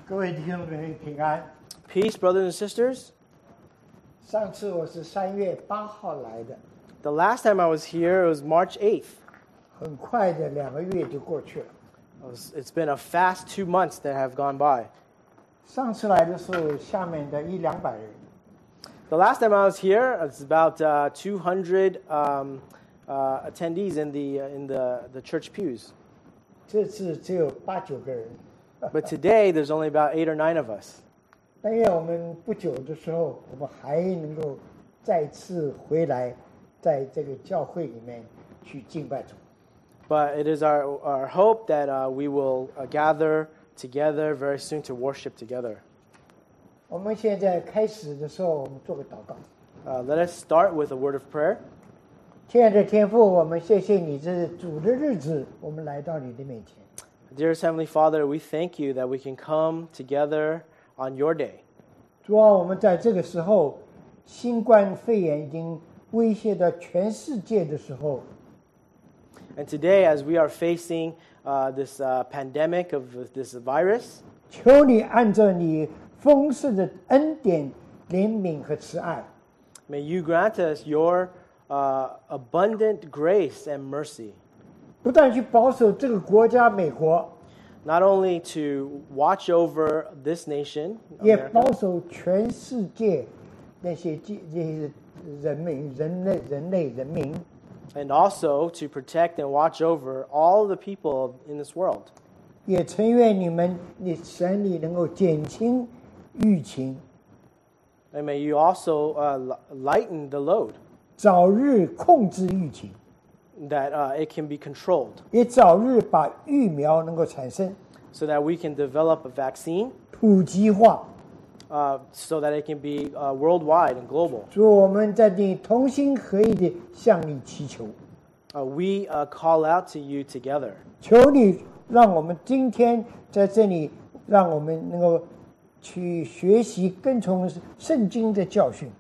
各位弟兄姊妹平安。 Peace, brothers and sisters. 上次我是3月8号来的， The last time I was here, it was March 8th. 很快的2个月就过去了。 It's been a fast 2 months that have gone by. 上次来的时候，下面的100-200人， The last time I was here, it's about 200 attendees in the church pews. 这次只有8-9个人。 But today, there's only about 8 or 9 of us. 但愿我们不久的时候，我们还能够再次回来，在这个教会里面去敬拜主。 But it is our hope that we will gather together very soon to worship together. 我们现在开始的时候，我们做个祷告。 Let us start with a word of prayer. 亲爱的天父，我们谢谢你，这是主的日子，我们来到你的面前。 Dearest Heavenly Father, we thank you that we can come together on your day. 主啊，我们在这个时候，新冠肺炎已经威胁到全世界的时候， And today, as we are facing this pandemic of this virus, 求你按照你丰盛的恩典、怜悯和慈爱， may you grant us your abundant grace and mercy, 不但去保守这个国家美国， not only to watch over this nation, 也 America, 保守全世界那些人民、人民。 and also to protect and watch over all the people in this world. 也诚愿你神你能够减轻疫情， And may you also lighten the load, 早日控制疫情， that it can be controlled, 也早日把疫苗能够产生、 so that we can develop a vaccine, 普及化。 so that it can be worldwide and global. 主，我们在你同心合意的向你祈求， We call out to you together. 求你让我们今天在这里，让我们能够去学习跟从圣经的教训，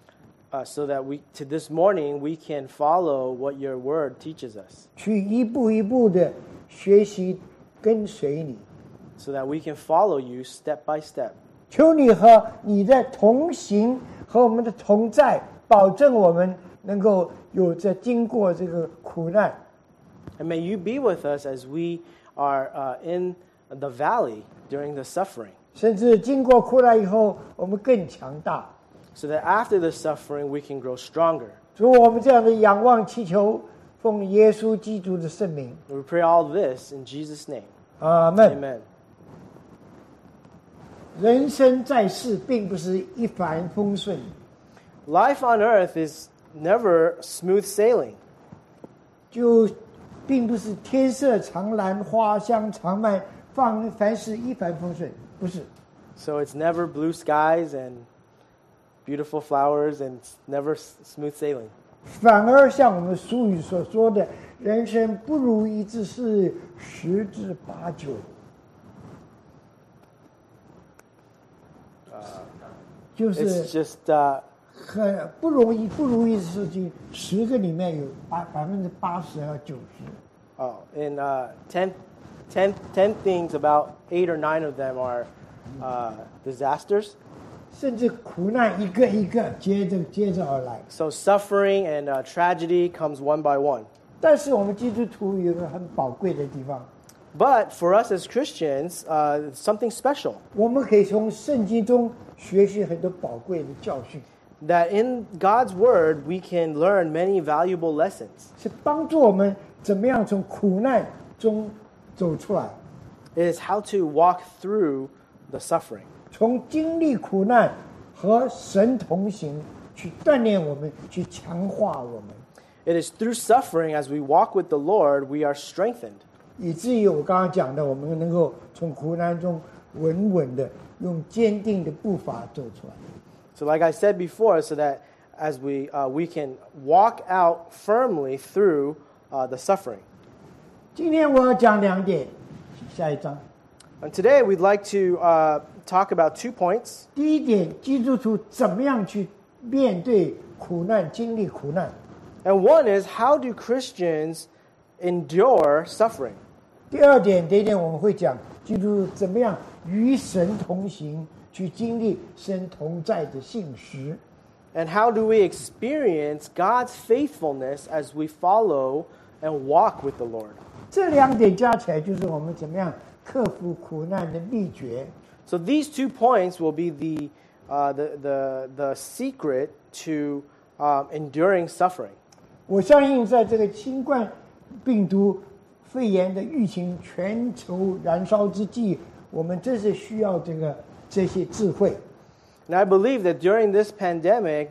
So that this morning, we can follow what your word teaches us, 去一步一步的学习跟随你。 so that we can follow you step by step. 求你和你的同行和我们的同在，保证我们能够有着经过这个苦难， And may you be with us as we are in the valley during the suffering, 甚至经过苦难以后，我们更强大。 so that after the suffering, we can grow stronger. 主，我们这样的仰望祈求，奉耶稣基督的圣名， We pray all this in Jesus' name. 阿门。 Amen. 人生在世，并不是一帆风顺， Life on earth is never smooth sailing. 就并不是天色常蓝，花香常漫，凡事一帆风顺，不是。 So it's never blue skies and beautiful flowers and it's never smooth sailing. 反而像我们俗语所说的，人生不如意之事十之八九。就 It's 是 just 很不如意的事情，10个里面有80%和90%。 in 10 things, about 8 or 9 of them are disasters. 甚至苦难一个一个接着而来。 So suffering and tragedy comes one by one. 但是我们基督徒有一个很宝贵的地方， But for us as Christians, something special, 我们可以从圣经中学习很多宝贵的教训， that in God's word we can learn many valuable lessons. 是帮助我们怎么样从苦难中走出来， It is how to walk through the suffering, 从经历苦难和神同行，去锻炼我们，去强化我们， It is through suffering, as we walk with the Lord, we are strengthened, 以至于我刚刚讲的，我们能够从苦难中稳稳的用坚定的步伐走出来。 So like I said before, so that as we can walk out firmly through the suffering. 今天我要讲2点，下一章。 And today we'd like to talk about 2 points. 第一点，基督徒怎么样去面对苦难、经历苦难。 And one is, how do Christians endure suffering? 第二点，我们会讲基督徒怎么样与神同行，去经历神同在的信实。 And how do we experience God's faithfulness as we follow and walk with the Lord? 这两点加起来，就是我们怎么样克服苦难的秘诀。 So these 2 points will be the secret to enduring suffering. 我相信，在这个新冠病毒肺炎的疫情全球燃烧之际，我们真是需要这些智慧。 And I believe that during this pandemic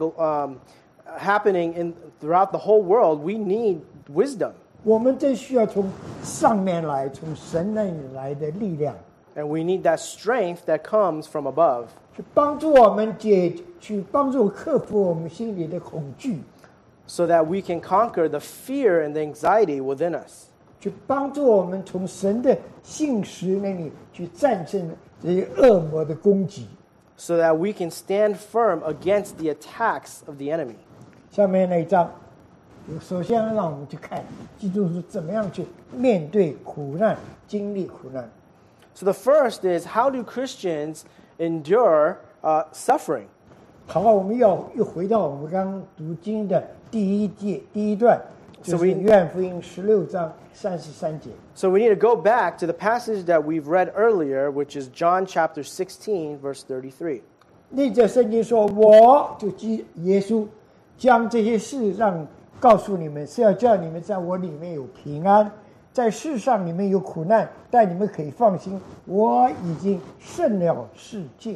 happening throughout the whole world, we need wisdom. 我们真需要从上面来，从神那里来的力量， And we need that strength that comes from above. 去帮助我们去帮助克服我们心里的恐惧， So that we can conquer the fear and the anxiety within us. 去帮助我们从神的信实那里去战胜这些恶魔的攻击。 So that we can stand firm against the attacks of the enemy. 下面那一章，首先让我们去看基督徒怎么样去面对苦难，经历苦难。 So the first is, how do Christians endure suffering? 好，我们又回到我们刚刚读经的第一段，就是约翰福音16章33节。 So we need to go back to the passage that we've read earlier, which is John chapter 16, verse 33. 那节圣经说：“我就耶稣将这些事告诉你们，是要叫你们在我里面有平安，在世上你们有苦难，但你们可以放心，我已经胜了世界。”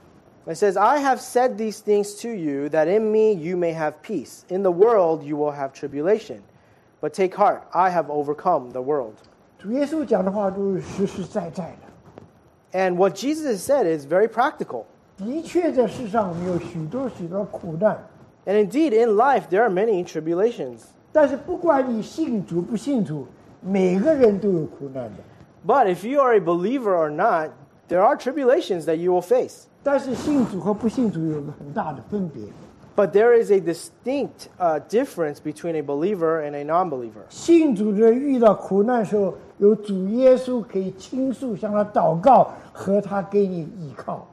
It says, I have said these things to you, that in me you may have peace. In the world you will have tribulation. But take heart, I have overcome the world. 主耶稣讲的话都是实实在在的。 And what Jesus said is very practical. 的确，在世上我们有许多苦难， And indeed, in life there are many tribulations. 但是不管你信主不信主，每个人都有苦难的。 But if you are a believer or not, there are tribulations that you will face. 但是信主和不信主有个很大的分别。 But there is a distinct difference between a believer and a non-believer. 信主的人遇到苦难的时候，有主耶稣可以倾诉，向他祷告，和他给你依靠。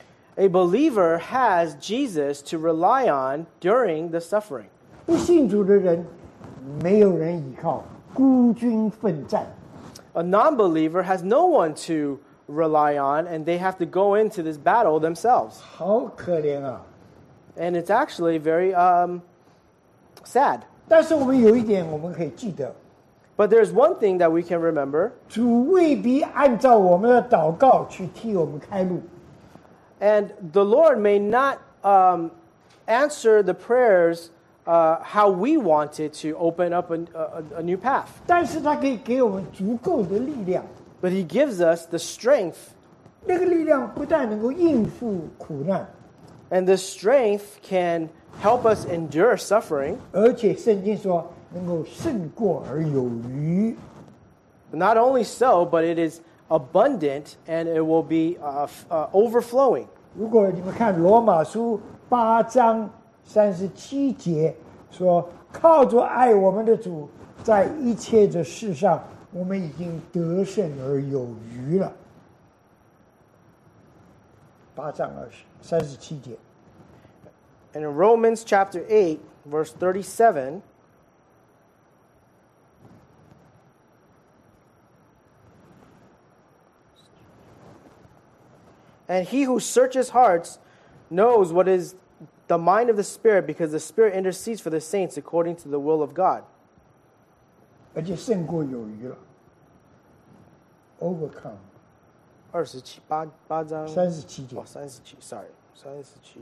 A believer has Jesus to rely on during the suffering. 不信主的人，没有人依靠，孤军奋战。 A non-believer has no one to rely on, and they have to go into this battle themselves. 好可怜啊！ And it's actually very sad. 但是我们有一点我们可以记得， But there's one thing that we can remember, 主未必按照我们的祷告去替我们开路。 and the Lord may not answer the prayers how we wanted to open up a new path. 但是他可以给我们足够的力量， But He gives us the strength, 那个力量不但能够应付苦难， and the strength can help us endure suffering. 而且圣经说能够胜过而有余。 Not only so, but it is abundant and it will be overflowing. 如果你们看罗马书8章37节说，靠着爱我们的主，在一切的事上，我们已经得胜而有余了。8章37节。 And in Romans chapter 8, verse 37, and he who searches hearts knows what is the mind of the Spirit, because the Spirit intercedes for the saints according to the will of God. 而且胜过有余了 ，overcome 27八章 37节。 Oh, 37, sorry. 37.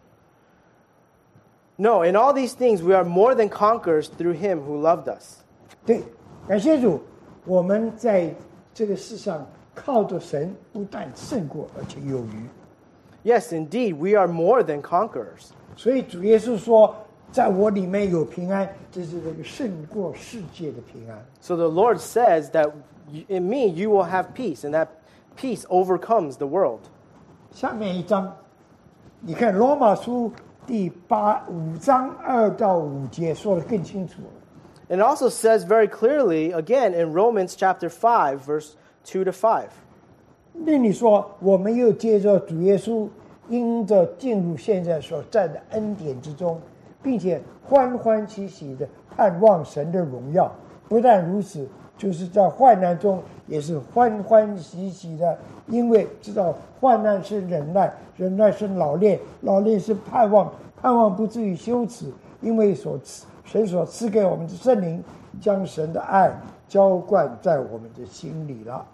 No, in all these things we are more than conquerors through him who loved us. 对，感谢主，我们在这个世上靠着神，不但胜过，而且有余。 Yes, indeed, we are more than conquerors. 所以主耶稣说，在我里面有平安，这是这个胜过世界的平安。 So the Lord says that in me you will have peace, and that peace overcomes the world. 下面一章，你看罗马书5章2到5节说得更清楚。 And it also says very clearly, again, in Romans chapter 5, verse 2 to 5. 那你说，我们又接着主耶稣，因着进入现在所在的恩典之中，并且欢欢喜喜的盼望神的荣耀。不但如此，就是在患难中也是欢欢喜喜的，因为知道患难是忍耐，忍耐是老练，老练是盼望，盼望不至于羞耻，因为神所赐给我们的圣灵，将神的爱浇灌在我们的心里了。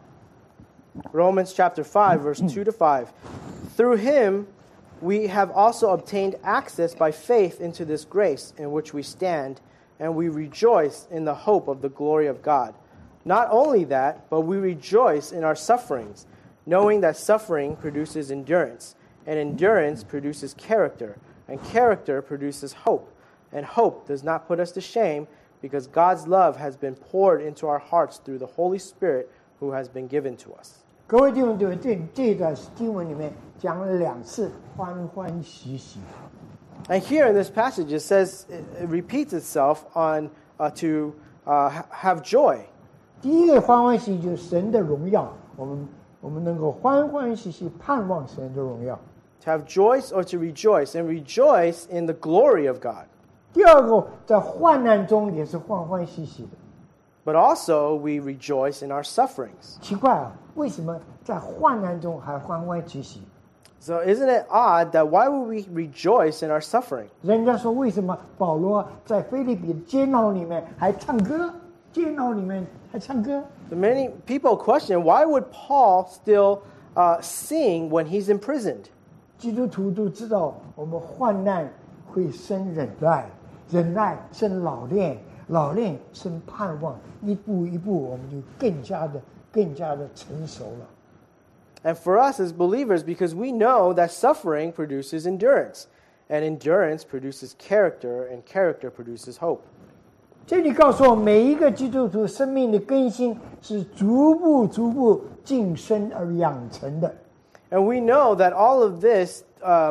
Romans chapter 5, verse 2 to 5. Through him we have also obtained access by faith into this grace in which we stand, and we rejoice in the hope of the glory of God. Not only that, but we rejoice in our sufferings, knowing that suffering produces endurance, and endurance produces character, and character produces hope. And hope does not put us to shame, because God's love has been poured into our hearts through the Holy Spirit who has been given to us. 各位弟兄姊妹，这段经文里面讲了2次欢欢喜喜。 And here in this passage, it says, it repeats itself on to have joy. 第一个欢欢喜喜就是神的荣耀，我们能够欢欢喜喜盼望神的荣耀。 To have joy or to rejoice, and rejoice in the glory of God. 第二个，在患难中也是欢欢喜喜的。 But also we rejoice in our sufferings. 奇怪啊，为什么在患难中还欢欢喜喜？ So isn't it odd that why would we rejoice in our suffering? 人家说，为什么保罗在腓立比的监牢里面还唱歌？监牢里面还唱歌？ So many people question, why would Paul still sing when he's imprisoned? 基督徒都知道，我们患难会生忍耐，忍耐生老练，老练生盼望，一步一步，我们就更加的成熟了。 And for us as believers, because we know that suffering produces endurance, and endurance produces character, and character produces hope. 这里告诉我们，每一个基督徒生命的更新是逐步晋升而养成的。 And we know that all of this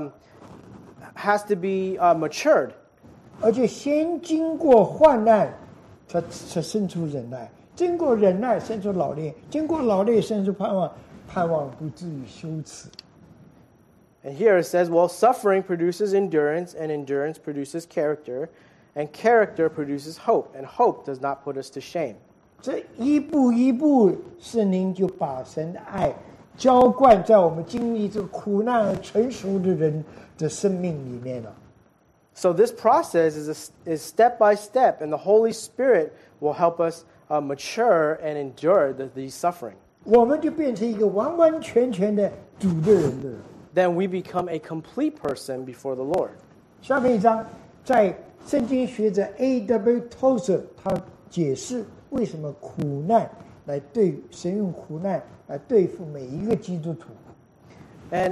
has to be matured. 而且先经过患难，才生出忍耐；经过忍耐，生出老练；经过老练，生出盼望。盼望不至于羞耻。 And here it says, well, suffering produces endurance, and endurance produces character, and character produces hope, and hope does not put us to shame. 这一步一步，圣灵就把神的爱浇灌在我们经历这个苦难而成熟的人的生命里面了。 So this process is step by step, and the Holy Spirit will help us mature and endure these suffering. 我们就变成一个完完全全的主的人的人。 Then we become a complete person before the Lord. 下面一章，在圣经学者 A.W. Tozer 他解释为什么苦难来神用苦难来对付每一个基督徒。 And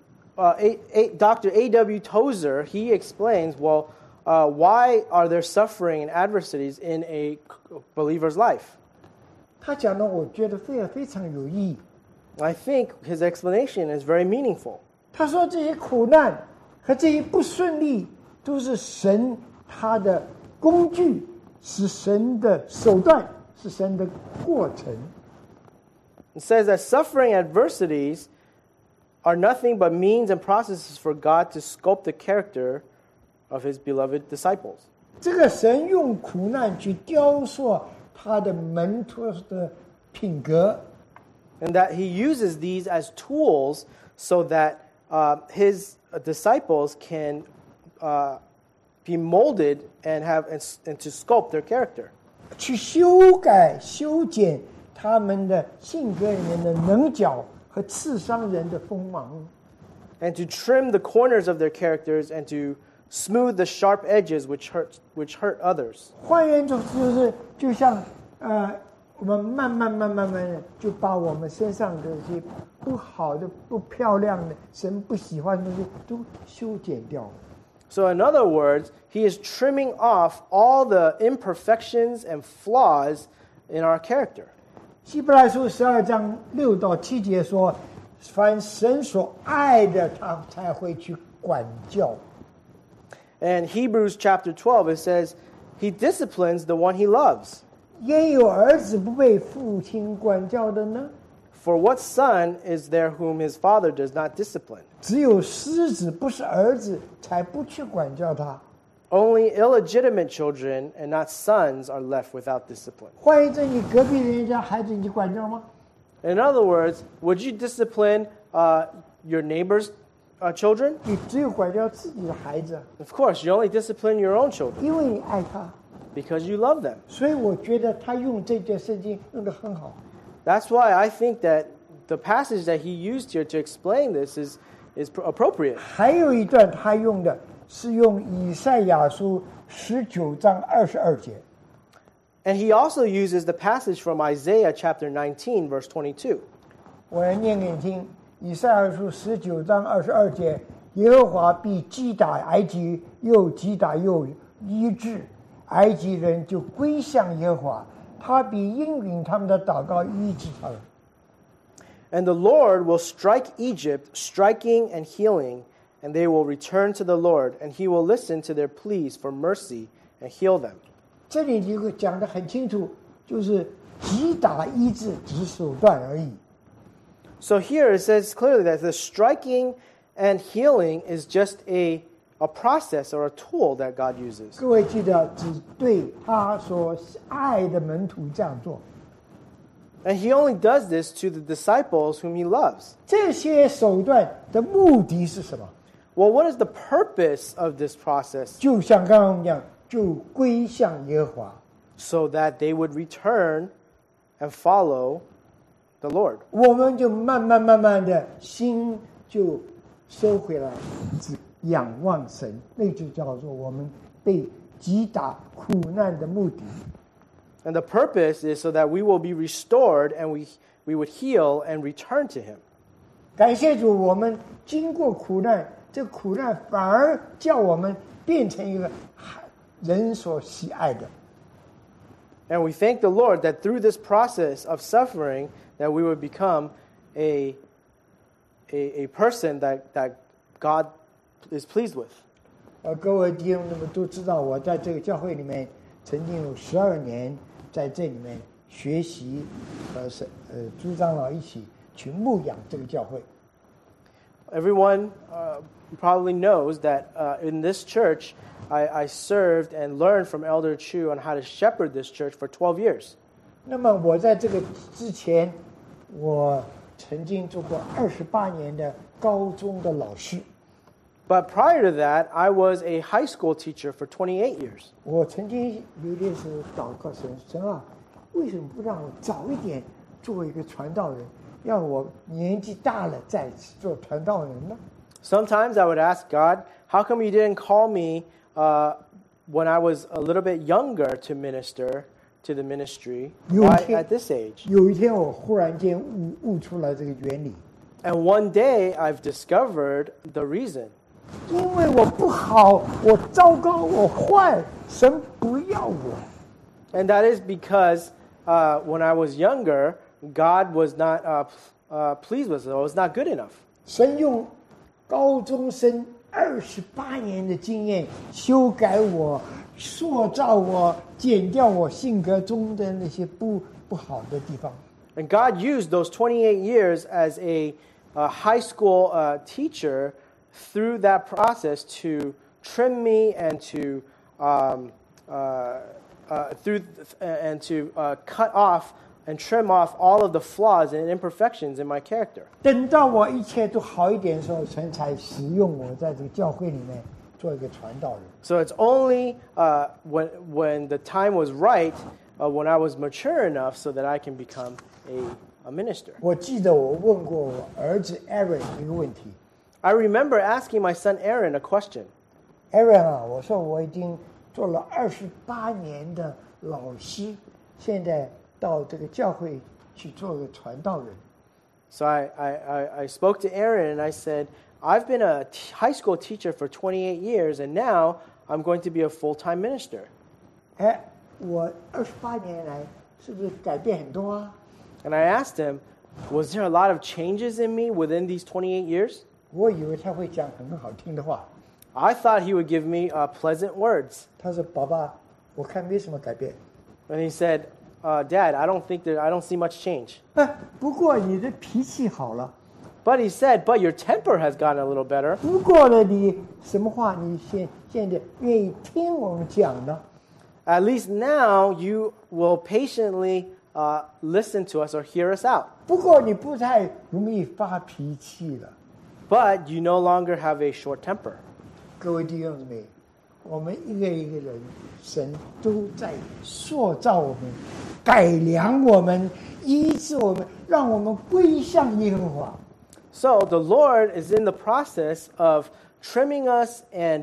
Dr. A.W. Tozer, he explains, well, why are there suffering and adversities in a believer's life? 他讲的，我觉得非常有意义。 I think his explanation is very meaningful. 他说，这些苦难和这些不顺利，都是神他的工具，是神的手段，是神的过程。 It says that suffering adversities are nothing but means and processes for God to sculpt the character of his beloved disciples. 这个神用苦难去雕塑他的门徒的品格。 And that he uses these as tools so that his disciples can be molded and to sculpt their character. 去修改、修剪他们的性格里面的棱角和刺伤人的锋芒。 And to trim the corners of their characters and to smooth the sharp edges which hurt others. 换言之，就像我们慢慢的就把我们身上的这些不好的、不漂亮的、神不喜欢的东西都修剪掉了。 So in other words, he is trimming off all the imperfections and flaws in our character. 希伯来书12章6到7节说：“凡神所爱的，他才会去管教。” And Hebrews chapter 12, it says, he disciplines the one he loves. 焉有儿子不被父亲管教的呢？ For what son is there whom his father does not discipline? 只有狮子不是儿子，才不去管教他。 Only illegitimate children and not sons are left without discipline. 换言之，你隔壁人家孩子，你管教吗？ In other words, would you discipline your neighbor's children? 你只有管教自己的孩子， Of course, you only discipline your own children 因为你爱他。 because you love them. 所以我觉得他用这节圣经用得很好。 That's why I think that the passage that he used here to explain this is appropriate. 还有一段他用的是用以赛亚书19章22节。 And he also uses the passage from Isaiah chapter 19, verse 22. 我来念给你听，以赛亚书19章22节，耶和华必击打埃及，又击打又医治，埃及人就归向耶和华，他必应允他们的祷告，医治他们。 And the Lord will strike Egypt, striking and healing, and they will return to the Lord, and he will listen to their pleas for mercy and heal them. 这里就会讲得很清楚，就是击打医治只是手段而已。 So here it says clearly that the striking and healing is just a process or a tool that God uses. 各位记得，只对他所爱的门徒这样做。 And he only does this to the disciples whom he loves. 这些手段的目的是什么？ Well, what is the purpose of this process? 就像刚刚我们讲，就归向耶和华。 So that they would return and follow the Lord. 我们就慢慢的心就收回来，只仰望神，那就叫做我们被击打苦难的目的。 And the purpose is so that we will be restored and we would heal and return to him. 感谢主，我们经过苦难，这苦难反而叫我们变成一个人所喜爱的。 And we thank the Lord that through this process of suffering that we would become a person that God is pleased with. 各位弟兄们都知道，我在这个教会里面曾经有12年，在这里面学习和朱长老一起去牧养这个教会。 Everyone probably knows that in this church, I served and learned from Elder Chu on how to shepherd this church for 12 years. 那么我在这个之前，我曾经做过28年的高中的老师。 But prior to that, I was a high school teacher for 28 years. 我曾经有点时候祷告神，神啊，为什么不让我早一点做一个传道人，让我年纪大了再做传道人呢？ Sometimes I would ask God, how come you didn't call me when I was a little bit younger to minister to the ministry? Why at this age? 有一天我忽然间悟出来这个原理， And one day I've discovered the reason. 因为我不好，我糟糕，我坏，神不要我。 And that is because when I was younger, God was not pleased with it. It was not good enough. 神用高中生28年的经验修改我、塑造我、剪掉我性格中的那些不好的地方。 And God used those 28 years as a high school teacher through that process to trim me and to cut off and trim off all of the flaws and imperfections in my character. 等到我一切都好一点的时候，神才使用我在这个教会里面做一个传道人。 So it's only when the time was right, when I was mature enough, so that I can become a minister. 我记得我问过我儿子 Aaron 一个问题 I remember asking my son Aaron a question. ，Aaron 啊，我说我已经做了28年的老师，现在到这个教会去做个传道人。 So I spoke to Aaron and I said, I've been a high school teacher for 28 years, and now I'm going to be a full-time minister. 哎，我28年来是不是改变很多啊？ And I asked him, was there a lot of changes in me within these 28 years? 我以为他会讲很好听的话。 I thought he would give me pleasant words. 他说：“爸爸，我看没什么改变。 And he said, Dad, I don't see much change. 不过你的脾气好了。 But he said, but your temper has gotten a little better. 不过呢，你什么话你现在愿意听我们讲呢？ At least now you will patiently listen to us or hear us out. 不过你不太容易发脾气了。 But you no longer have a short temper. 各位弟兄姊妹，我们一个一个人，神都在塑造我们、改良我们、医治我们，让我们归向耶和华。 So the Lord is in the process of trimming us and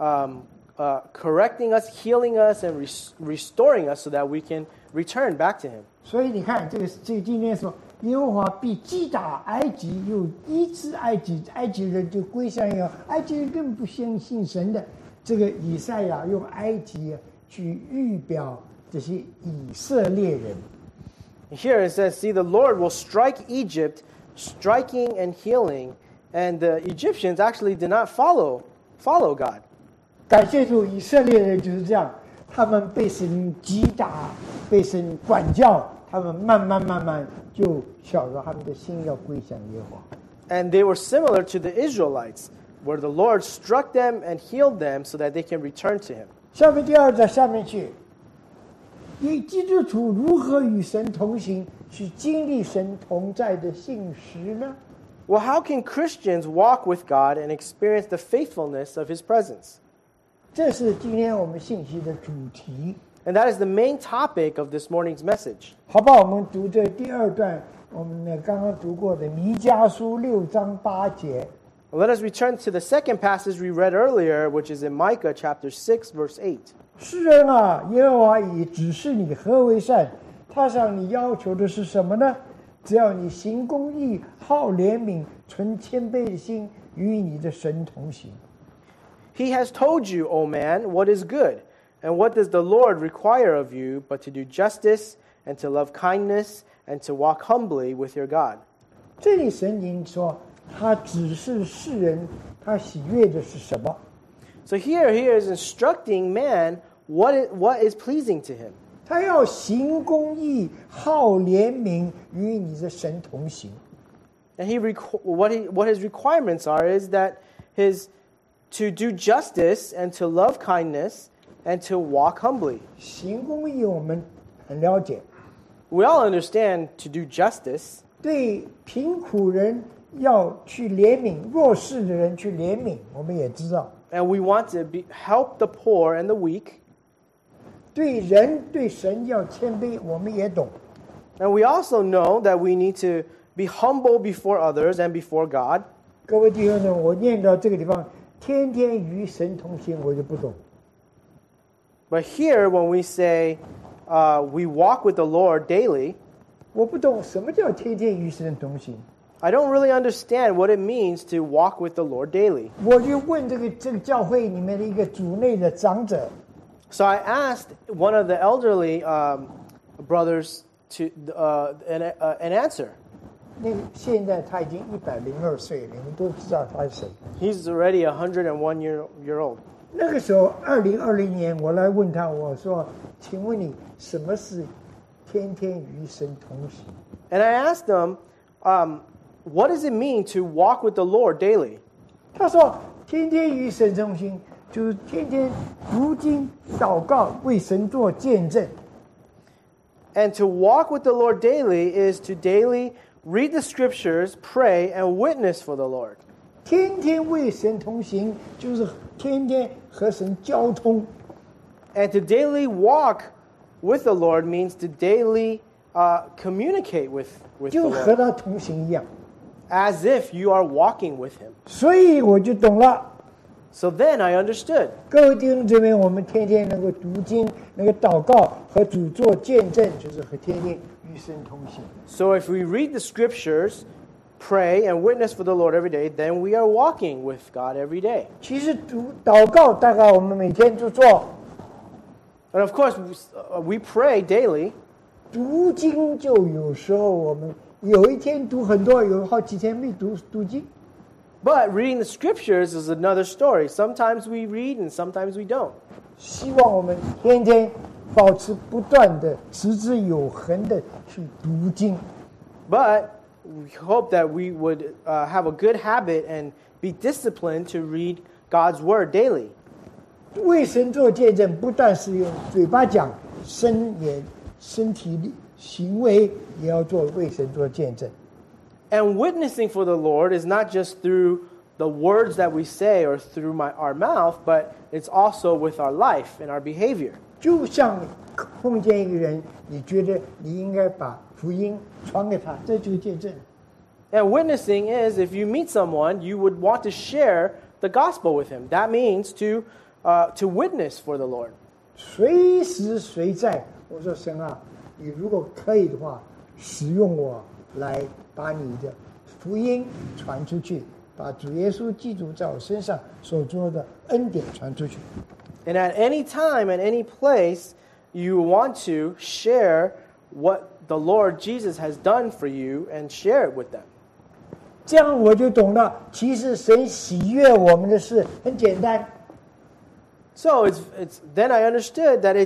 correcting us, healing us, and restoring us so that we can return back to Him. 所以你看，这个今天说，耶和华必击打埃及，又医治埃及，埃及人就归向耶和华。埃及人根本不相信神的。这个以赛亚用埃及去预表这些以色列人。 Here it says, see, the Lord will strike Egypt, striking and healing, and the Egyptians actually did not follow God. 感谢主，以色列人就是这样，他们被神击打，被神管教，他们慢慢就晓得他们的心要归向耶和华。 And they were similar to the Israelites, where the Lord struck them and healed them so that they can return to Him. 下面第二章下面去，以基督徒如何与神同行，去经历神同在的信实呢？ Well, how can Christians walk with God and experience the faithfulness of His presence? 这是今天我们信息的主题， And that is the main topic of this morning's message. 好不好？我们读这第二段，我们刚刚读过的弥迦书6章8节。 Let us return to the second passage we read earlier, which is in Micah chapter 6, verse 8. 诗人啊，耶和华已指示你何为善，他向你要求的是什么呢？只要你行公义，好怜悯，存谦卑的心，与你的神同行。 He has told you, O man, what is good, and what does the Lord require of you but to do justice, and to love kindness, and to walk humbly with your God. 这里神已经说，他指示世人，他喜悦的是什么？ So here he is instructing man what is pleasing to him. 他要行公义，好怜悯，与你的神同行。 And what his requirements are is that to do justice and to love kindness and to walk humbly. 行公义我们很了解， We all understand to do justice, 对贫苦人要去怜悯，弱势的人去怜悯，我们也知道。 and we want to help the poor and the weak. 对人对神要谦卑，我们也懂。 And we also know that we need to be humble before others and before God. 各位弟兄们，我念到这个地方，天天与神同行，我就不懂。 But here, when we say we walk with the Lord daily, 我不懂什么叫天天与神同行。 I don't really understand what it means to walk with the Lord daily. 我就问这个教会里面的一个主内的长者， So I asked one of the elderly brothers to an answer. 那个现在他已经102岁了，你们都知道他是谁。 He's already 101 year old. 那个时候，2020年，我来问他，我说：“请问你什么是天天与神同行？” And I asked him, what does it mean to walk with the Lord daily? 他说：“天天与神同行，就是天天读经、祷告，为神做见证。 And to walk with the Lord daily is to daily read the scriptures, pray, and witness for the Lord. 天天为神同行，就是天天和神交通。 And to daily walk with the Lord means to daily communicate with the 就和 Lord, 他同行一样。 as if you are walking with Him. 所以我就懂了。 So then I understood. 各位弟兄姊妹，我们天天能够读经、能够祷告和主做见证，就是和天天与神同行。 So if we read the scriptures, pray, and witness for the Lord every day, then we are walking with God every day. 其实祷告大概我们每天就做， And of course, we pray daily. 读经就有时候我们有一天读很多，有好几天没读经。 But reading the scriptures is another story. Sometimes we read and sometimes we don't. 希望我们天天保持不断的、持之有恒的去读经。 But we hope that we would have a good habit and be disciplined to read God's Word daily. 为神做见证，不但是用嘴巴讲，身体里行为也要做为神做见证。 And witnessing for the Lord is not just through the words that we say or through our mouth, but it's also with our life and our behavior. 就像你碰见一个人，你觉得你应该把福音传给他，这就是见证。 And witnessing is if you meet someone, you would want to share the gospel with him. That means to witness for the Lord. 随时随在，我说神啊，你如果可以的话，使用我来把你的福音传出去，把主耶稣基督在我身上所做的恩典传出去。 And at any time, at any place, you want to share what the Lord Jesus has done for you and share it with them. 这样我就懂了，其实神喜悦我们的事很简单， So then I understood that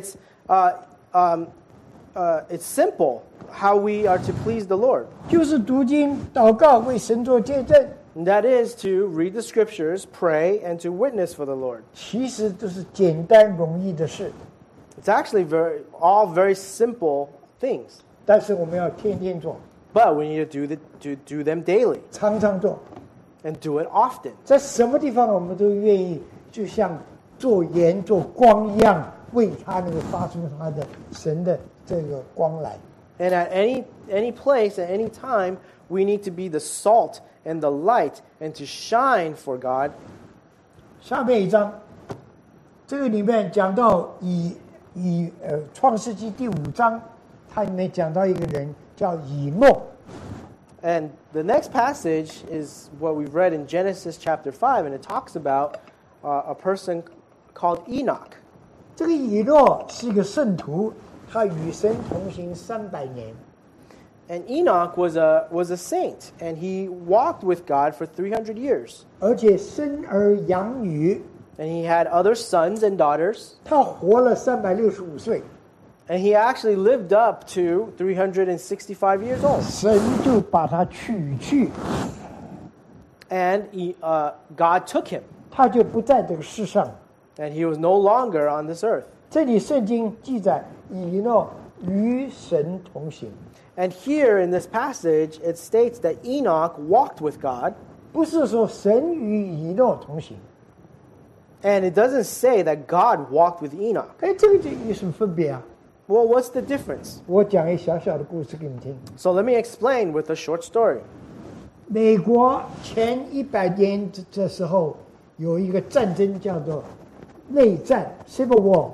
it's simple how we are to please the Lord. 就是读经、祷告，为神做见证， And that is to read the scriptures, pray, and to witness for the Lord. 其实都是简单容易的事， It's actually all very simple things. 但是我们要天天做， But we need to do them daily 常常做， and do it often. 在什么地方我们都愿意，就像做盐、做光一样，为它能够发出它的神的这个光来。 And at any place, at any time, we need to be the salt and the light and to shine for God. 下面一章，这个里面讲到创世纪第5章，它里面讲到一个人叫以诺。 And the next passage is what we've read in Genesis chapter 5, and it talks about a person called Enoch. 这个以诺是一个圣徒，他与神同行300年。 And Enoch was a saint, and he walked with God for 300 years. 而且生儿养女， And he had other sons and daughters, 他活了365岁， and he actually lived up to 365 years old. 神就把他取去， And God took him, 他就不在这个世上。 and he was no longer on this earth. 这里圣经记载，以诺与神同行， And here in this passage, it states that Enoch walked with God, 不是说神与以诺同行。 and it doesn't say that God walked with Enoch. 哎，这个就有什么分别啊？ Well, what's the difference? 我讲一小小的故事给你听。 So let me explain with a short story. 美国前100年的时候，有一个战争叫做内战 （Civil War）。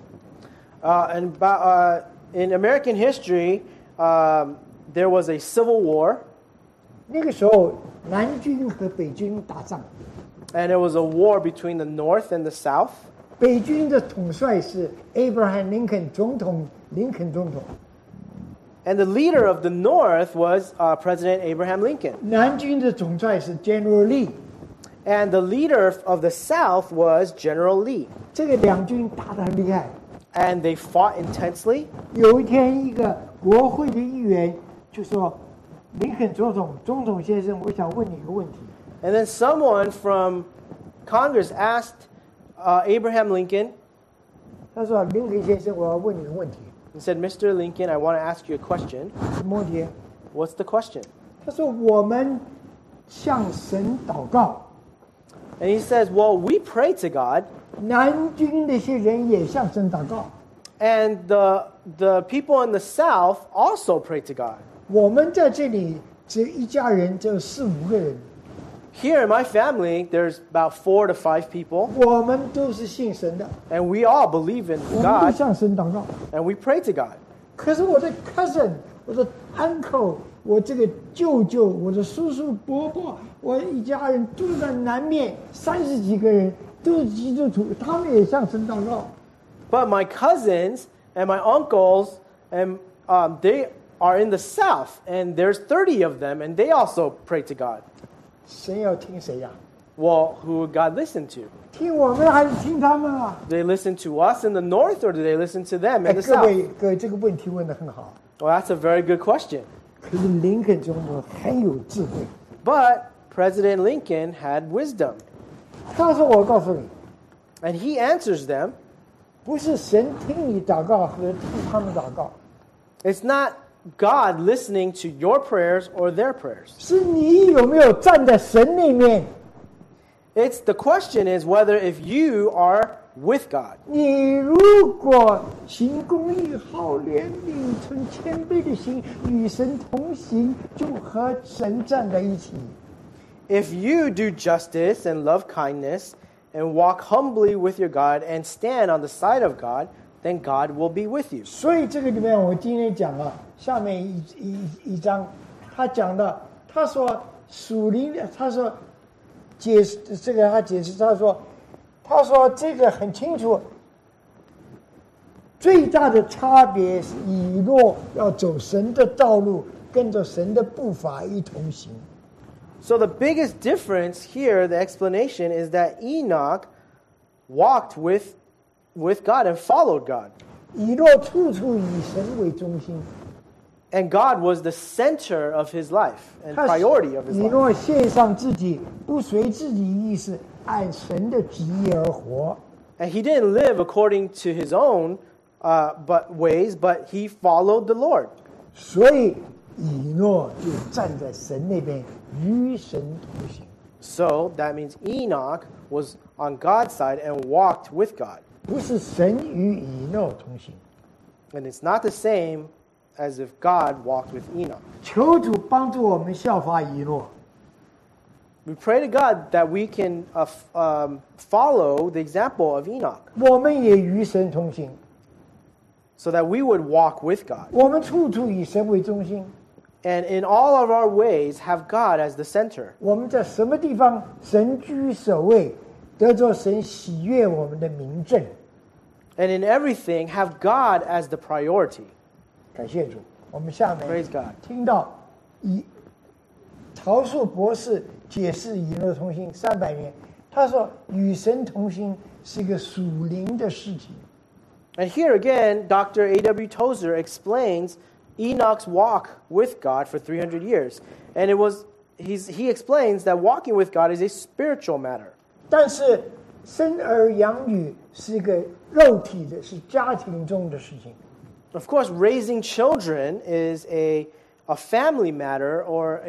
In American history, there was a civil war, 那个时候，南军和北军打仗， and it was a war between the North and the South. 北军的统帅是 Abraham Lincoln 总统，林肯总统； And the leader of the North was President Abraham Lincoln. 南军的总帅是 General Lee。 And the leader of the South was General Lee. 这个两军打得很厉害。 And they fought intensely. 有一天，一个国会的议员就说：“林肯总统先生，我想问你一个问题。 And then someone from Congress asked Abraham Lincoln, 他说：“林肯先生，我要问你个问题。 and said, Mr. Lincoln, I want to ask you a question. 什么问题？ What's the question? 他说：“我们向神祷告， And he says, well, we pray to God, 南军那些人也向神祷告。 and the people in the South also pray to God. 我们在这里只有一家人，只有4、5个人， Here in my family, there's about 4 to 5 people, 我们都是信神的， and we all believe in 我们都 God, 向神祷告。 and we pray to God. 可是我的 cousin， 我的 uncle， 我这个舅舅，我的叔叔伯伯，我一家人住在南面，30几个人都是基督徒，他们也向神祷告。 But my cousins and my uncles, and they are in the South, and there's 30 of them, and they also pray to God. 神要听谁呀、 Well, who would God listen to? 听我们还是听他们啊？ Do they listen to us in the north or do they listen to them 哎， in the 各 south? 位，这个问题问得很好。 Well, that's a very good question. 可是林肯总统很有智慧， But President Lincoln had wisdom. 他说：“我告诉你， And he answers them. 不是神听你祷告和听他们祷告， It's not God listening to your prayers or their prayers. 是你有没有站在神那面。 It's the question is whether if you are with God. 你如果行公义、好怜悯、存谦卑的心，与神同行，就和神站在一起。 If you do justice and love kindness and walk humbly with your God and stand on the side of God, then God will be with you. 所以这个里面，我今天讲了下面一章，他讲的，他说属灵的，他说解释这个，他解释他说这个很清楚，最大的差别是以诺要走神的道路，跟着神的步伐一同行。 So the biggest difference here, the explanation, is that Enoch walked with God and followed God. 以诺处处以神为中心， And God was the center of his life and 他 priority of his 以 life. 诺献上自己，不随自己意识，按神的旨意而活。 And he didn't live according to his own ways, but he followed the Lord. 所以以诺就站在神那边，与神同行。 So that means Enoch was on God's side and walked with God. 不是神与以诺同行。 And it's not the same as if God walked with Enoch. 求主帮助我们效法以诺。 We pray to God that we can follow the example of Enoch 我们也与神同行， so that we would walk with God. 我们处处以神为中心。 And in all of our ways, have God as the center. 我们在什么地方神居首位，得着神喜悦我们的明证。 And in everything, have God as the priority. 感谢主。我们下面 Praise God. 听到陶树博士解释以诺同行300年，他说与神同行是一个属灵的事情。 And here again, Dr. A.W. Tozer explains Enoch's walk with God for 300 years. And he explains that walking with God is a spiritual matter. 但是生儿养女是一个肉体的，是家庭中的事情。 Of course, raising children is a family matter or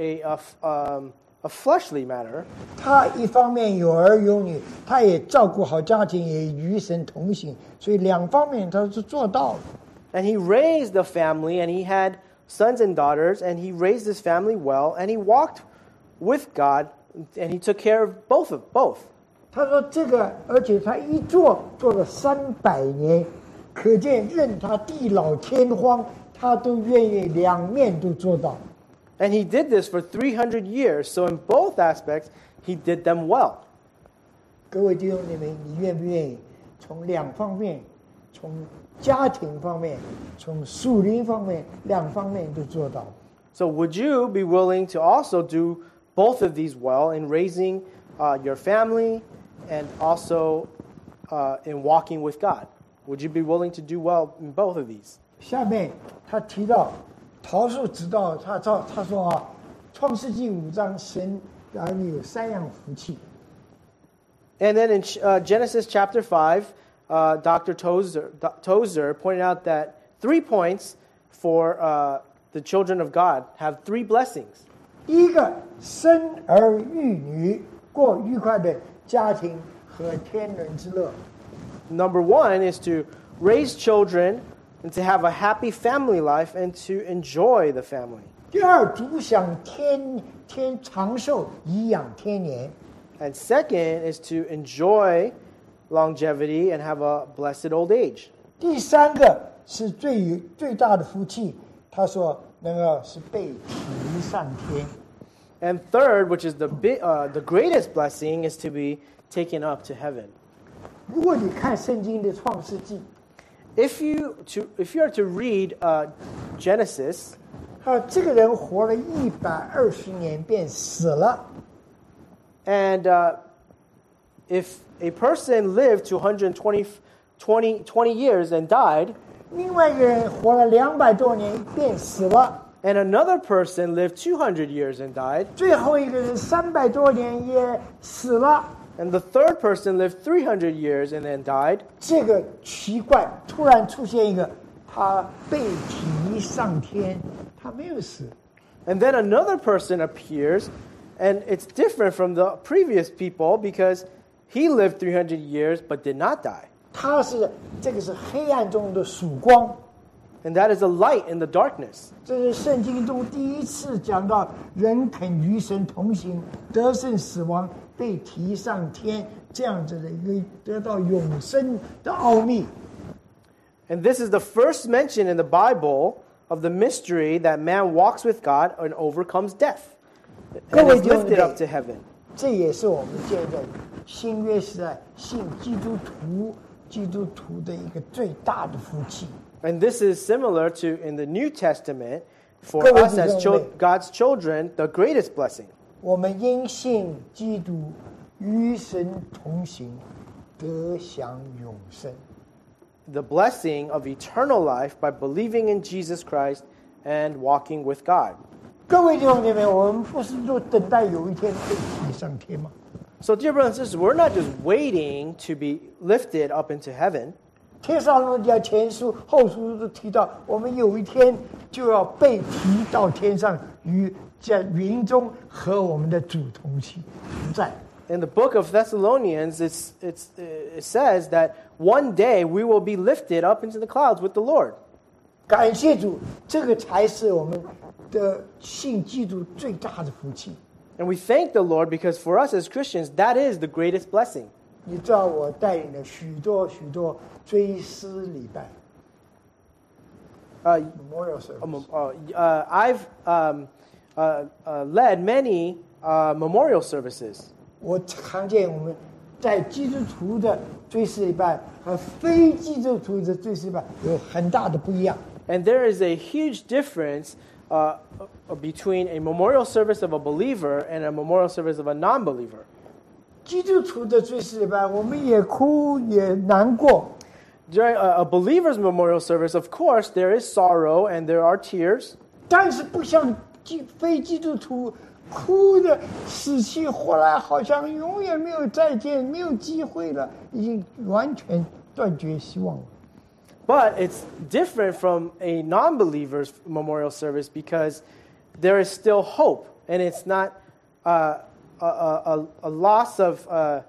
a fleshly matter. 他一方面有儿有女，他也照顾好家庭，也与神同行，所以两方面他是做到了。 And he raised a family, and he had sons and daughters, and he raised his family well, and he walked with God, and he took care of both. 他说这个，而且他一做了300年，可见任他地老天荒，他都愿意两面都做到。 And he did this for 300 years, so in both aspects, he did them well. 各位弟兄姊妹，你愿不愿意从两方面，从家庭方面，从属灵方面，两方面都做到？ So would you be willing to also do both of these well in raising your family and also in walking with God? Would you be willing to do well in both of these? 下面他提到陶树知道，他说啊，《创世纪5章，神儿女有3样福气。 And then in Genesis chapter 5, Dr. Tozer pointed out that 3 points for the children of God have 3 blessings. 第一个，生儿育女，过愉快的家庭和天伦之乐。 Number 1 is to raise children and to have a happy family life and to enjoy the family. 第二，主享天长寿，颐养天年。 And second is to enjoy longevity and have a blessed old age. 第三个是最大的福气，他说那个是被提上天。 And third, which is the greatest blessing, is to be taken up to heaven. 如果你看圣经的创世纪， If you are to read Genesis, 这个人活了120年便死了， and if a person lived to 120 years and died, 另外一个人活了200多年便死了， and another person lived 200 years and died, 最后一个人300多年也死了， and the third person lived 300 years and then died, 这个奇怪，突然出现一个，他被提上天，他没有死。 and then another person appears, and it's different from the previous people because he lived 300 years but did not die. 这个是黑暗中的曙光， And that is a light in the darkness. 这是圣经中第一次讲到人肯与神同行，得胜死亡，被提上天，这样子的一个得到永生的奥秘。 And this is the first mention in the Bible of the mystery that man walks with God and overcomes death and is lifted up to heaven. 这也是我们现在新约时代信基督徒的一个最大的福气。 And this is similar to in the New Testament for 各位 us 弟 as 兄妹， God's children, the greatest blessing. 我们因信基督与神同行，得享永生。 The blessing of eternal life by believing in Jesus Christ and walking with God. 各位弟兄姐妹，我们不是就等待有一天被提上天吗？ So, dear brothers and sisters, we're not just waiting to be lifted up into heaven. 帖撒罗尼迦前书、后书都提到，我们有一天就要被提到天上，在云中和我们的主同行同在。 In the book of Thessalonians, it says that one day we will be lifted up into the clouds with the Lord. 感谢主，这个才是我们的信基督最大的福气。 And we thank the Lord because for us as Christians, that is the greatest blessing. 你知道我带领了许多追思礼拜 ，Memorial Service。 I've led many memorial services. 我看见我们在基督徒的追思礼拜和非基督徒的追思礼拜有很大的不一样。 And there is a huge difference between a memorial service of a believer and a memorial service of a non-believer. 基督徒的追思礼拜，我们也哭也难过， During a believer's memorial service, of course, there is sorrow and there are tears. 但是不像非基督徒哭的死去活来，好像永远没有再见，没有机会了，已经完全断绝希望了。 But it's different from a non-believer's memorial service because there is still hope, and it's not a loss of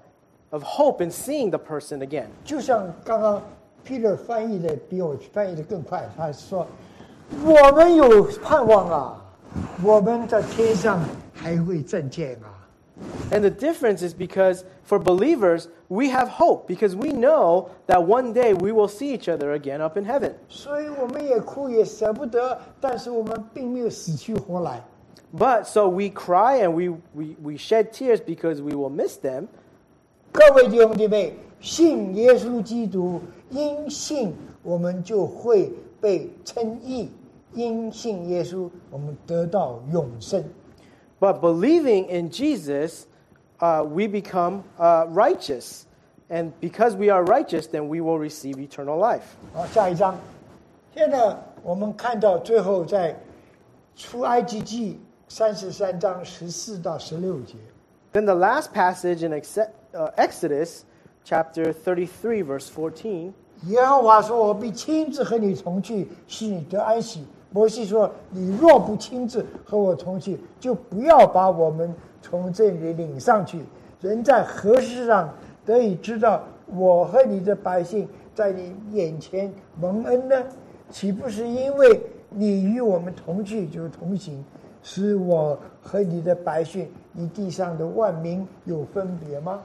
hope in seeing the person again. 就像刚刚 Peter 翻译的比我翻译的更快，他说：“我们有盼望啊，我们在天上还会再见啊。” And the difference is because for believers, we have hope because we know that one day we will see each other again up in heaven. 所以我们也哭也舍不得，但是我们并没有死去活来。 But so we cry and we shed tears because we will miss them. 各位弟兄姐妹，信耶稣基督，因信我们就会被称义，因信耶稣我们得到永生。 But believing in Jesus, we become righteous. And because we are righteous, then we will receive eternal life. 好，下一章。现在我们看到最后在出埃及记33章14到16节。 Then the last passage in Exodus chapter 33, verse 14. 耶和华说：“我必亲自和你同去，使你得安息。”摩西说：“你若不亲自和我同去，就不要把我们从这里领上去。人在何事上得以知道我和你的百姓在你眼前蒙恩呢？岂不是因为你与我们同去就同行，使我和你的百姓，你地上的万民有分别吗？”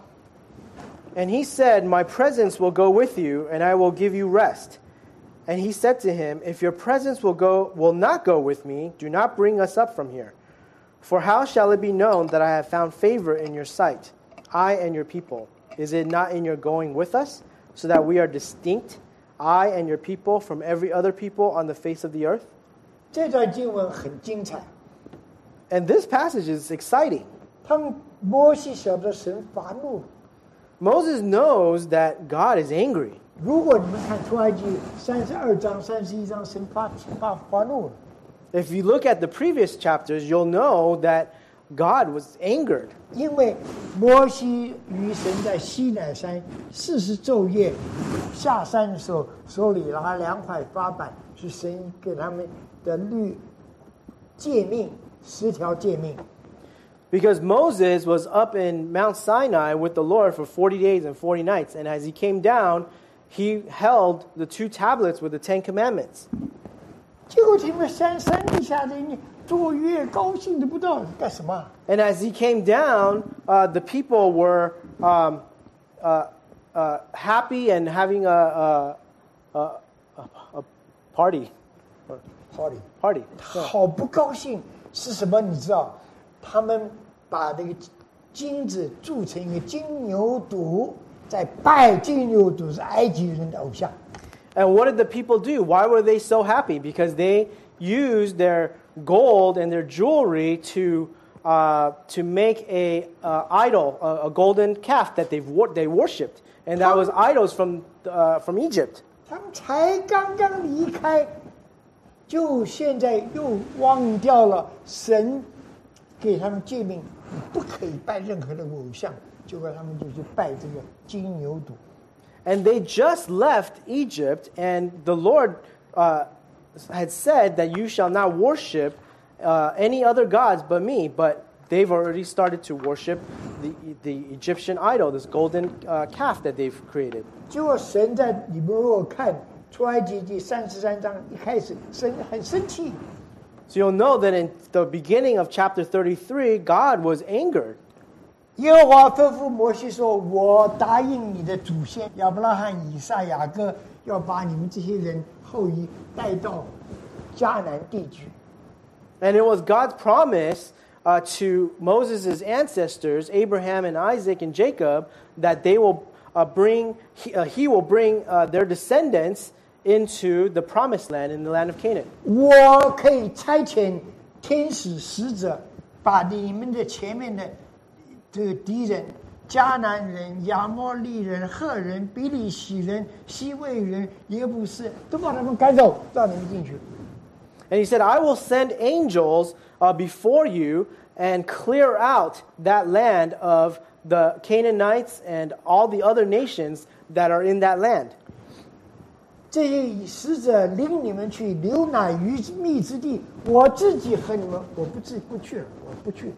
And he said, "My presence will go with you, and I will give you rest." And he said to him, "If your presence will not go with me, do not bring us up from here. For how shall it be known that I have found favor in your sight, I and your people? Is it not in your going with us, so that we are distinct, I and your people, from every other people on the face of the earth?" 这段经文很精彩。 And this passage is exciting. 摩西晓得神发怒， Moses knows that God is angry. 如果你们看出埃及32章、31章，神发怒了。 If you look at the previous chapters, you'll know that God was angered. 因为摩西与神在西乃山40昼夜下山的时候，手里拿2块法板，是神给他们的诫命，10条诫命。 Because Moses was up in Mount Sinai with the Lord for 40 days and 40 nights. And as he came down, he held the 2 tablets with the 10 commandments. 结果你们山底下的人坐月高兴的不知道干什么。 And as he came down, the people were happy and having a party. Party. 好不高兴是什么？你知道？他们把那个金子铸成一个金牛犊，在拜金牛犊，是埃及人的偶像。 And what did the people do? Why were they so happy? Because they used their gold and their jewelry to make a idol, a golden calf that they worshipped, and that was idols from Egypt. 他们才刚刚离开，就现在又忘掉了神给他们诫命，你不可以拜任何的偶像，结果他们就去拜这个金牛犊。 And they just left Egypt, and the Lord had said that you shall not worship any other gods but me. But they've already started to worship the Egyptian idol, this golden calf that they've created. 结果神在你们如果看出埃及记33章一开始，神很生气。 So you'll know that in the beginning of chapter 33, God was angered. 耶和华吩咐摩西说：“我答应你的祖先亚伯拉罕、以撒、雅各，要把你们这些人后裔带到迦南地区。” And it was God's promise to Moses' ancestors, Abraham and Isaac and Jacob, that they will he will bring their descendants into the promised land, in the land of Canaan. 我可以差遣天使使者，把你们的前面的这个敌人，迦南人、亚摩利人、赫人、比利洗人、西魏人、耶布斯，都把他们赶走，让你们进去。 And he said, I will send angels before you and clear out that land of the Canaanites and all the other nations that are in that land. 这些使者领你们去流奶与蜜之地，我自己和你们，我不去了，我不去。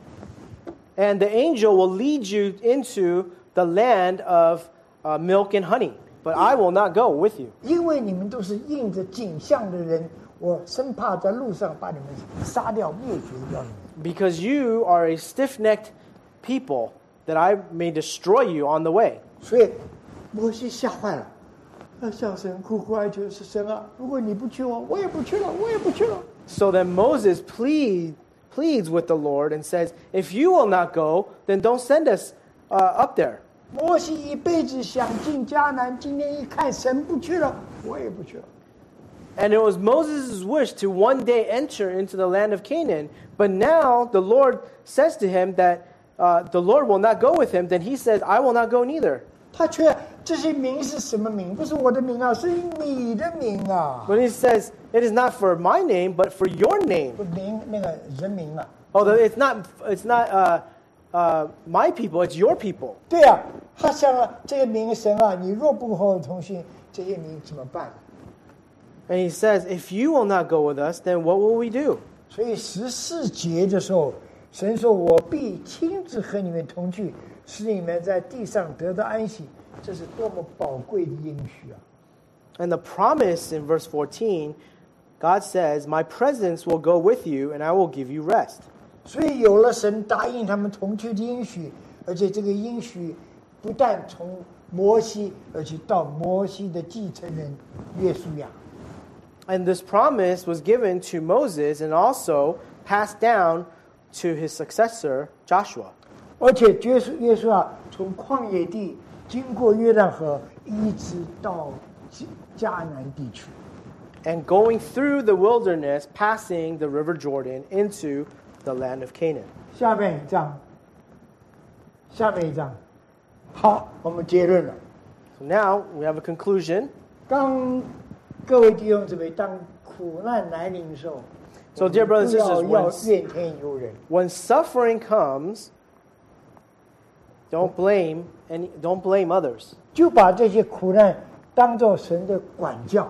And the angel will lead you into the land of milk and honey, but I will not go with you. 因为你们都是应着景象的人，我生怕在路上把你们杀掉、灭绝掉你们。 Because you are a stiff-necked people, that I may destroy you on the way. 所以摩西吓坏了，他向神哭哀求，是神啊！如果你不去我也不去了，我也不去了。 So then Moses pleads with the Lord and says, if you will not go, then don't send us up there. 摩西一辈子想进迦南，今天一看神不去了，我也不去了。 And it was Moses' wish to one day enter into the land of Canaan, but now the Lord says to him that the Lord will not go with him, then he says, I will not go neither. 他却这些名是什么名？不是我的名啊，是你的名啊。 But he says, it is not for my name, but for your name. 不名那个人名啊。 Although it's not my people, it's your people. 对啊，他想了这个名神啊，你若不和我同行，这些名怎么办？ And he says, if you will not go with us, then what will we do? 所以14节的时候，神说：“我必亲自和你们同去，使你们在地上得到安息。”这是多么宝贵的应许啊！ And the promise in verse 14, God says, my presence will go with you and I will give you rest. 所以有了神答应他们同去的应许，而且这个应许不但从摩西，而且到摩西的继承人约书亚。 And this promise was given to Moses and also passed down to his successor, Joshua. 而且约书亚从旷野地经过约旦河，一直到迦南地区。 And going through the wilderness, passing the river Jordan into the land of Canaan. 下面一章， 好，我们结论了。 So now we have a conclusion. 当各位弟兄姊妹，当苦难来临的时候， So, dear brothers and 我 sisters, 们不要 when- 怨天尤人。 When suffering comes, don't blame others. 就把这些苦难当作神的管教，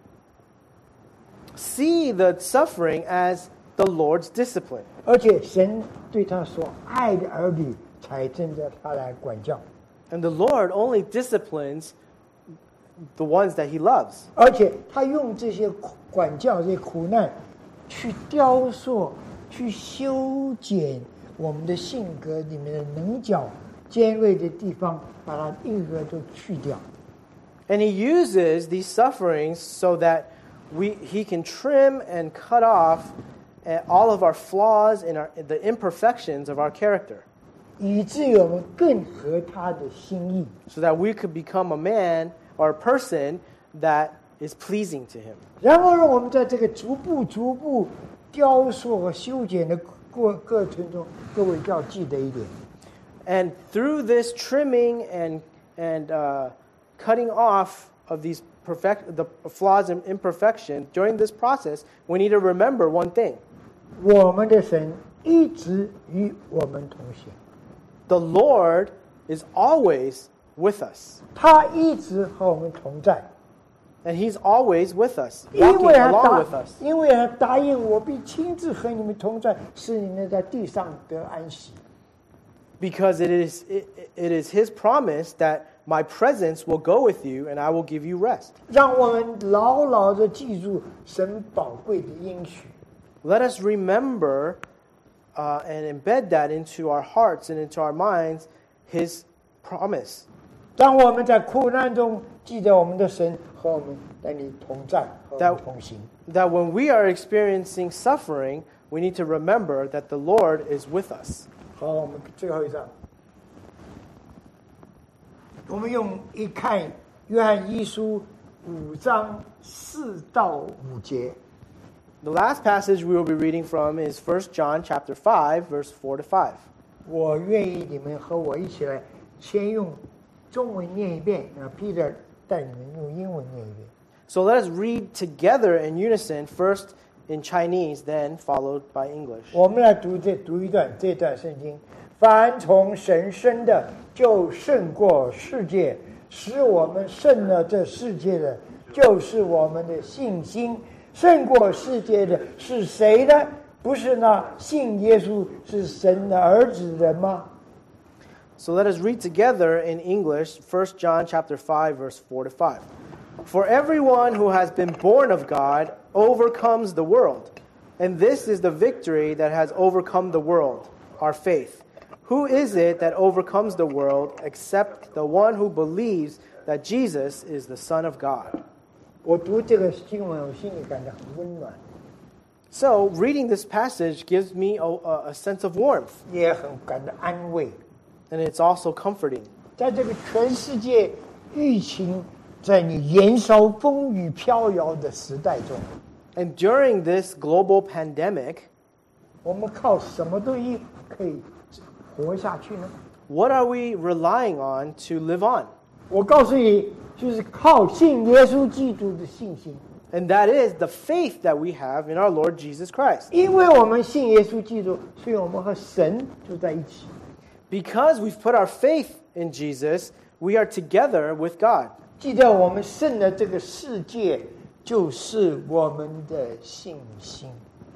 See the suffering as the Lord's discipline. 而且神对他所爱的儿女才真的他来管教， And the Lord only disciplines the ones that He loves. 而且他用这些管教、这些苦难，去雕塑、去修剪我们的性格里面的棱角、尖锐的地方，把它一个都去掉。 And He uses these sufferings so that He can trim and cut off all of our flaws and the imperfections of our character, 以至于我们更合他的心意。 so that we could become a man or a person that is pleasing to Him. 然后呢，我们在这个逐步雕塑和修剪的过程中，各位要记得一点， And through this trimming and cutting off of the flaws and imperfections during this process, we need to remember one thing: 我们的神一直与我们同行， the Lord is always with us, 他一直和我们同在， and He's always with us, 因 walking 为他 along with us. 因为他答应我必亲自和你们同在，使你们在地上得安息。 Because it is His promise that my presence will go with you, and I will give you rest. 让我们牢牢的记住神宝贵的应许。 Let us remember and embed that into our hearts and into our minds, His promise. 当我们在苦难中记得我们的神和我们带你同在，和我们同行。 That when we are experiencing suffering, we need to remember that the Lord is with us. 好，我们最后一章，我们用一看约翰一书5章4到5节。 The last passage we will be reading from is 1 John chapter 5, verse 4 to 5. 我愿意你们和我一起来，先用中文念一遍，然后 Peter 带你们用英文念一遍。 So let us read together in unison, first in Chinese, then followed by English. 我们来读一段这段圣经。凡从神生的，就胜过世界；使我们胜了这世界的，就是我们的信心。胜过世界的是谁呢？不是那信耶稣是神的儿子的人吗？ So let us read together in English, 1 John chapter 5, verse 4 to 5. For everyone who has been born of God overcomes the world. And this is the victory that has overcome the world, our faith. Who is it that overcomes the world except the one who believes that Jesus is the Son of God? 我读这个经文，我心里感到很温暖， So reading this passage gives me a sense of warmth, 也很感到安慰。 and it's also comforting. 在这个全世界疫情在你燃烧、风雨飘摇的时代中， And during this global pandemic, 我们靠什么东西可以活下去呢？ what are we relying on to live on? 我告诉你，就是靠信耶稣基督的信心。 And that is the faith that we have in our Lord Jesus Christ. 因为我们信耶稣基督，所以我们和神就在一起。 Because we've put our faith in Jesus, we are together with God. 记得我们胜了这个世界，就是我们的信心，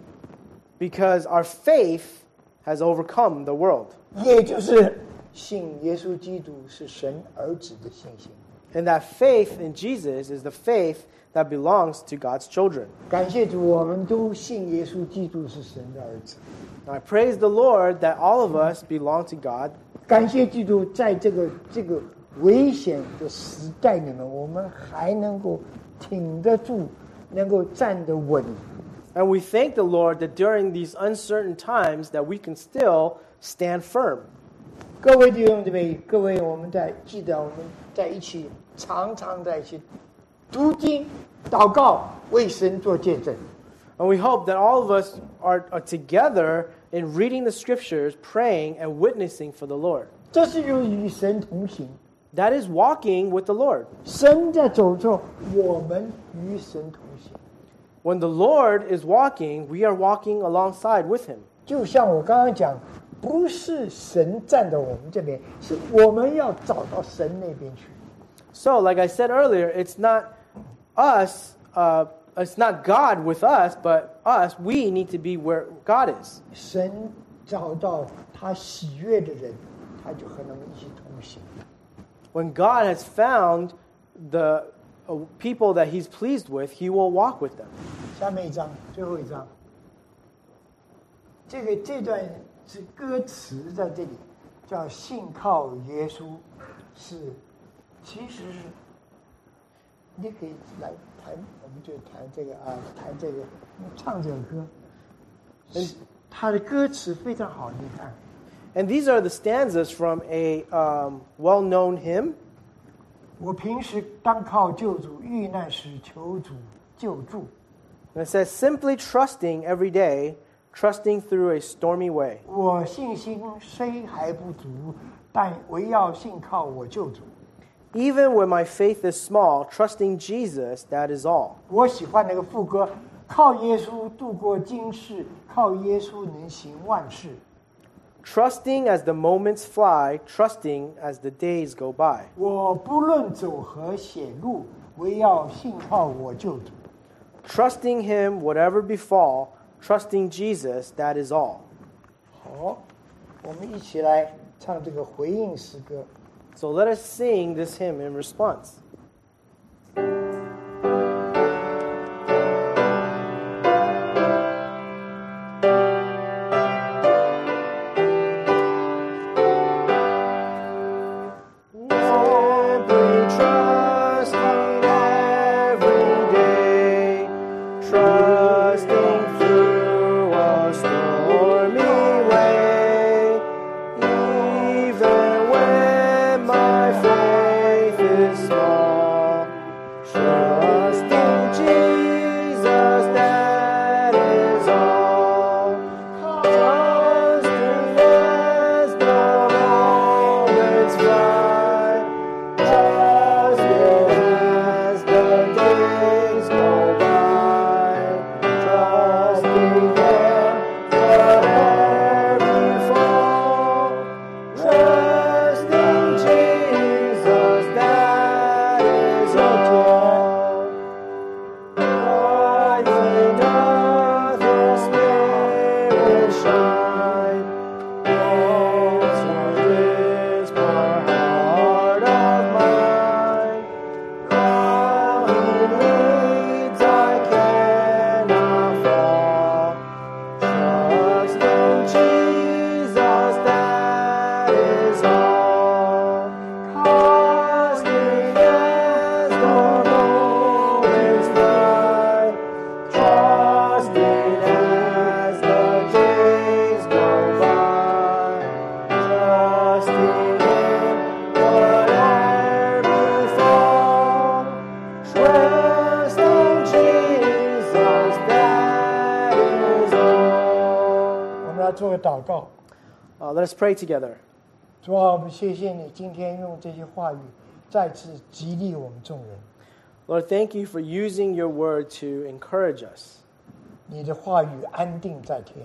Because our faith has overcome the world. 也就是信耶稣基督是神儿子的信心。 And that faith in Jesus is the faith that belongs to God's children. 感谢主，我们都信耶稣基督是神的儿子。 I praise the Lord that all of us belong to God. 感谢基督，在这个危险的时代里面，我们还能够挺得住，能够站得稳。 And we thank the Lord that during these uncertain times that we can still stand firm. 各位弟兄姊妹，各位，我们记得我们在一起，常常在一起读经、祷告，为神做见证。 And we hope that all of us are together in reading the scriptures, praying, and witnessing for the Lord. 这是就与神同行。 That is walking with the Lord. 神在走着，我们与神同行。 When the Lord is walking, we are walking alongside with him. 就像我刚刚讲，不是神站在我们这边，是我们要找到神那边去。 So, like I said earlier, it's not us, it's not God with us, but us, we need to be where God is. 神找到他喜悦的人，他就和他们一起同行。 When God has found the people that he's pleased with, he will walk with them. 下面一章，最后一章，这段是歌词在这里，叫信靠耶稣，其实是你可以来弹，我们就弹这个啊，弹这个，唱这个歌。他的歌词非常好，你看。 And these are the stanzas from a well-known hymn. 我平时当靠救主，遇难时求主救助。 And it says, simply trusting every day, trusting through a stormy way. 我信心虽还不足，但唯要信靠我救主。 Even when my faith is small, trusting Jesus, that is all. 我喜欢那个副歌，靠耶稣度过今世，靠耶稣能行万事。 Trusting as the moments fly, trusting as the days go by. 我不论走何险路，唯要信靠我救主。 Trusting him, whatever befall, trusting Jesus, that is all. 好，我们一起来唱这个回应诗歌。 So let us sing this hymn in response. Let us pray together. 主啊，我们谢谢你今天用这些话语再次激励我们众人。 Lord, thank you for using your word to encourage us. 你的话语安定在天，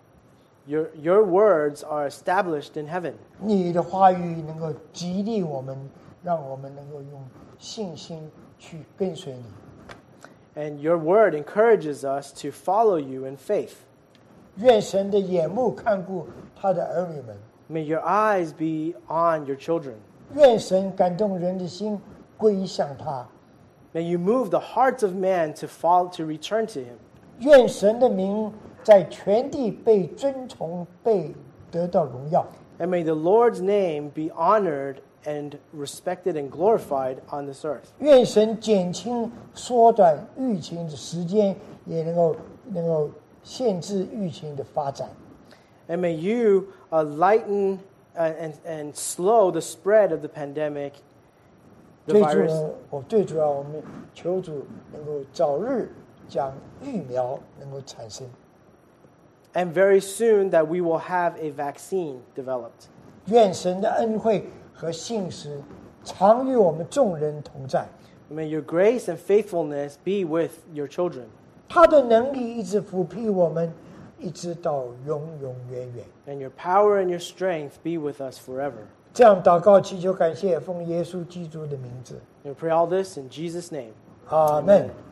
Your words are established in heaven. 你的话语能够激励我们，让我们能够用信心去跟随你。 And your word encourages us to follow you in faith. 愿神的眼目看顾他的儿女们， May your eyes be on your children. 愿神感动人的心归向他， May you move the hearts of man to return to him. 愿神的名在全地被尊崇，被得到荣耀。 And may the Lord's name be honored and respected and glorified on this earth. 愿神减轻、缩短疫情的时间，也能够限制疫情的发展。 And may you lighten and slow the spread of the pandemic, the 最主要，我们求主能够早日将疫苗能够产生。 And very soon that we will have a vaccine developed. 愿神的恩惠和信实常与我们众人同在。 May your grace and faithfulness be with your children. 他的能力一直抚庇我们，一直到永永远远。 And your power and your strength be with us forever. 这样祷告祈求感谢，奉耶稣基督的名字， And we pray all this in Jesus' name. 阿门。